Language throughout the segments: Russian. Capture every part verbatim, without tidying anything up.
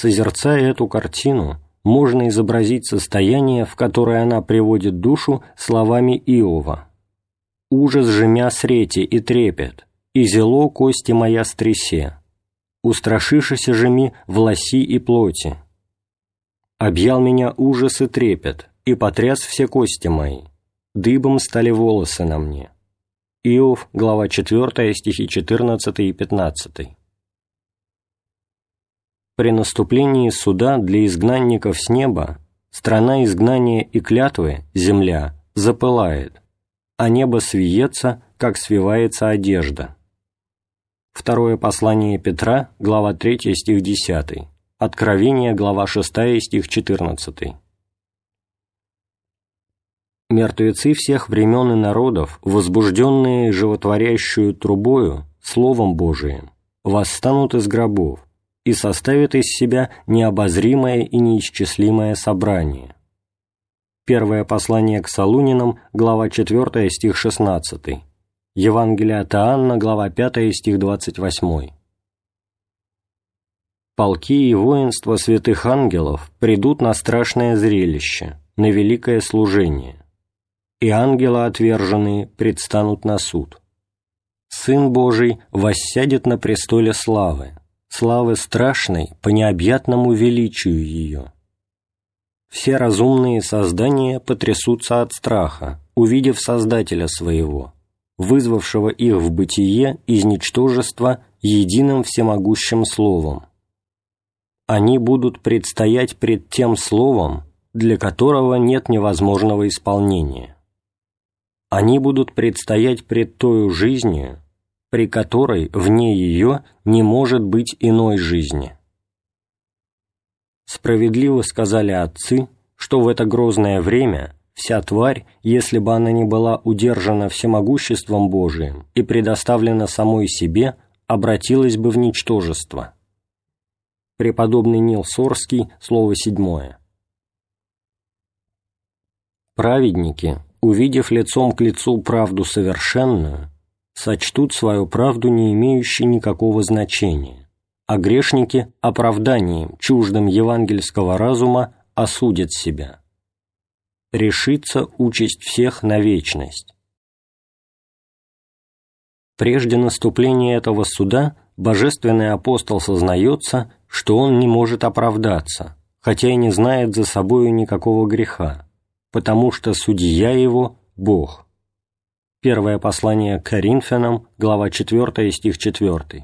Созерцая эту картину, можно изобразить состояние, в которое она приводит душу словами Иова: «Ужас же мя срети и трепет, и зело кости моя стрясе, устрашишися же ми власи и плоти. Объял меня ужас и трепет, и потряс все кости мои, дыбом стали волосы на мне». Иов, глава четвёртая, стихи четырнадцатый и пятнадцатый. При наступлении суда для изгнанников с неба страна изгнания и клятвы, земля, запылает, а небо свиется, как свивается одежда. Второе послание Петра, глава третья, стих десятый. Откровение, глава шестая, стих четырнадцатый. Мертвецы всех времен и народов, возбужденные животворящую трубою, Словом Божиим, восстанут из гробов и составят из себя необозримое и неисчислимое собрание. Первое послание к Солунинам, глава четвёртая, стих шестнадцатый. Евангелие от Иоанна, глава пятая, стих двадцать восьмой. Полки и воинства святых ангелов придут на страшное зрелище, на великое служение, и ангелы отверженные предстанут на суд. Сын Божий воссядет на престоле славы, славы страшной по необъятному величию ее. Все разумные создания потрясутся от страха, увидев Создателя своего, вызвавшего их в бытие из ничтожества единым всемогущим Словом. Они будут предстоять пред тем Словом, для которого нет невозможного исполнения. Они будут предстоять пред тою жизнью, при которой вне ее не может быть иной жизни. Справедливо сказали отцы, что в это грозное время вся тварь, если бы она не была удержана всемогуществом Божиим и предоставлена самой себе, обратилась бы в ничтожество. Преподобный Нил Сорский, слово седьмое. Праведники, увидев лицом к лицу правду совершенную, сочтут свою правду не имеющей никакого значения, а грешники оправданием, чуждым евангельского разума, осудят себя. Решится участь всех на вечность. Прежде наступления этого суда божественный апостол сознается, что он не может оправдаться, хотя и не знает за собою никакого греха, потому что судья его – Бог. Первое послание к Коринфянам, глава четвёртая, стих четвёртый.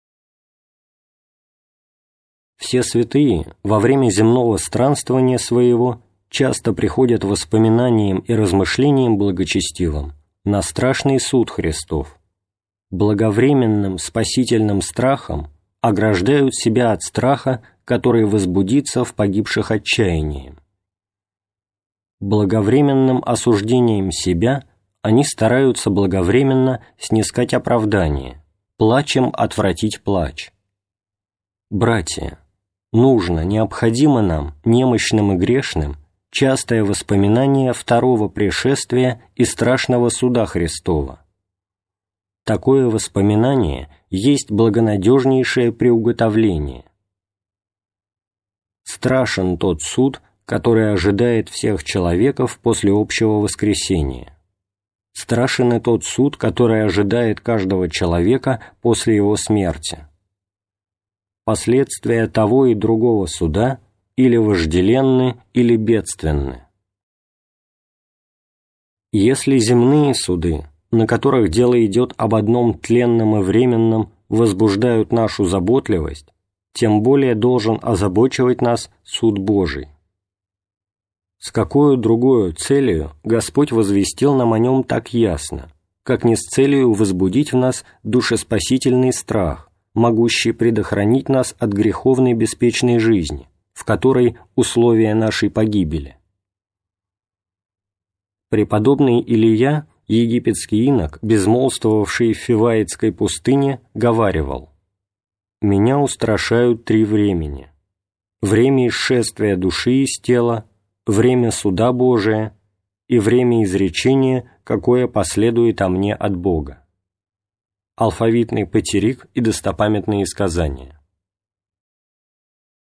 Все святые во время земного странствования своего часто приходят воспоминанием и размышлением благочестивым на страшный суд Христов. Благовременным спасительным страхом ограждают себя от страха, который возбудится в погибших отчаянием. Благовременным осуждением себя они стараются благовременно снискать оправдание, плачем отвратить плач. Братья, нужно, необходимо нам, немощным и грешным, частое воспоминание второго пришествия и страшного суда Христова. Такое воспоминание есть благонадежнейшее приуготовление. Страшен тот суд, который ожидает всех человеков после общего воскресения. Страшен и тот суд, который ожидает каждого человека после его смерти. Последствия того и другого суда или вожделенны, или бедственны. Если земные суды, на которых дело идет об одном тленном и временном, возбуждают нашу заботливость, тем более должен озабочивать нас суд Божий. С какою другою целью Господь возвестил нам о нем так ясно, как не с целью возбудить в нас душеспасительный страх, могущий предохранить нас от греховной беспечной жизни, в которой условия нашей погибели. Преподобный Илия, египетский инок, безмолвствовавший в Фиваитской пустыне, говаривал: «Меня устрашают три времени: время исшествия души из тела, время суда Божия и время изречения, какое последует о мне от Бога». Алфавитный патерик и достопамятные сказания.